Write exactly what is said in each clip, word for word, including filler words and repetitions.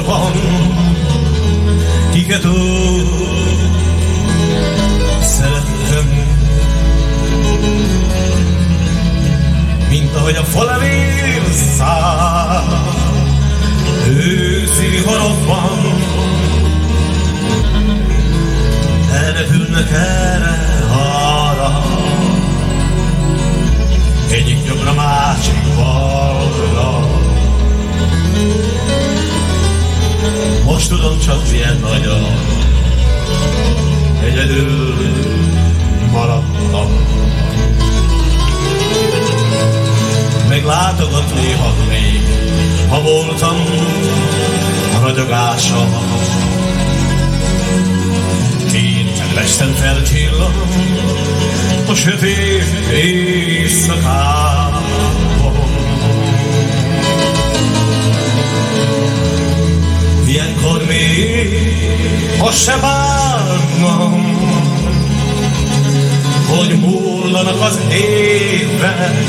sorban, kiket úgy szerettem, mint ahogy a falevél száll őszi viharokban, elrepülnek erre, arra, egyik jobbra, másik balra. Most tudom, csak milyen nagyon egyedül maradtam. Meglátogat néha még, ha voltam a ragyogása. Tényleg lestem felcsillan a sötét éjszakában. Ilyenkor még azt se bánom, hogy múllanak az évek,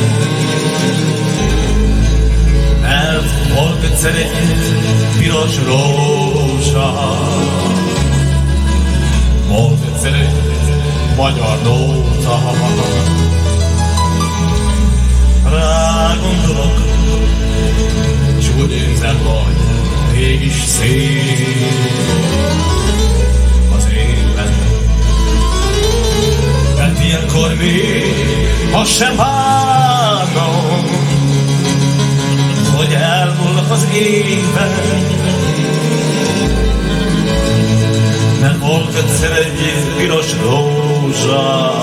mert volt egyszer egy piros rózsa, volt egyszer egy magyar nóta. Rá gondolok, s úgy érzem, hogy mégis szép az élet. Mert ilyenkor még azt sem bánom, hogy elmúlnak az évek, mert volt egyszer egy piros rózsa,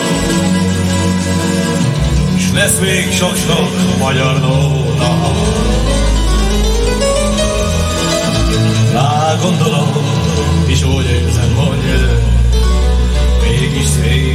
és lesz még sok-sok magyar nóta. Rá gondolom, és úgy érzem, hogy mégis szép